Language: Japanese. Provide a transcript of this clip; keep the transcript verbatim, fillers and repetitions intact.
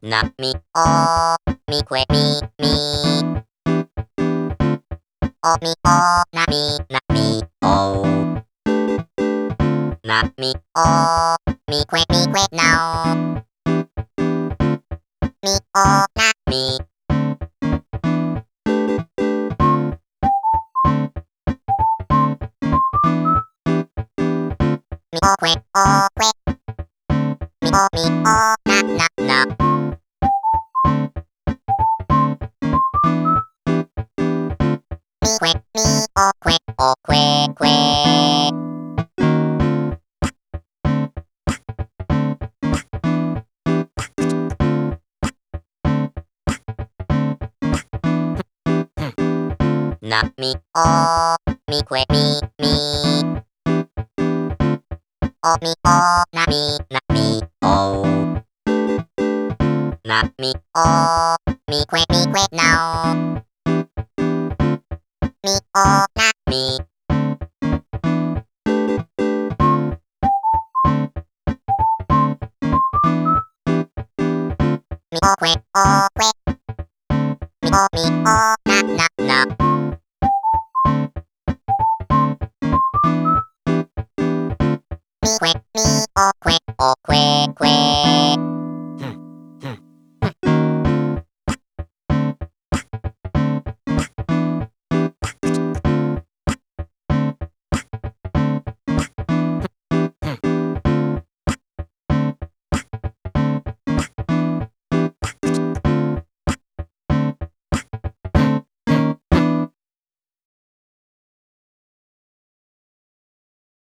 なみおみくえみみおみおなみなみおなみおみくえみくえなおみおなみみおくえおくえみおみおなななみくえみおくえおくえくえなみおみくえみみおみおなみなみおなみおみくえみくえなおみおなみみおくえおくえみおみおなななみくえみおくえ